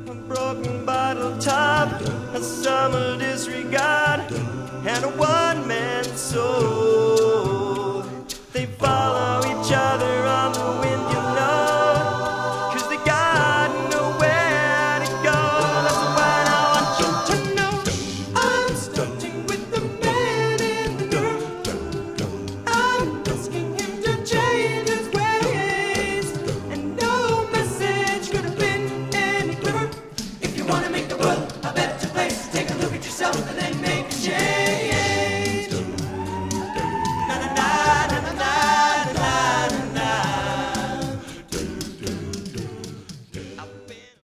A broken bottle top, a summer disregard, and a one-man soul. They follow each other on the wind.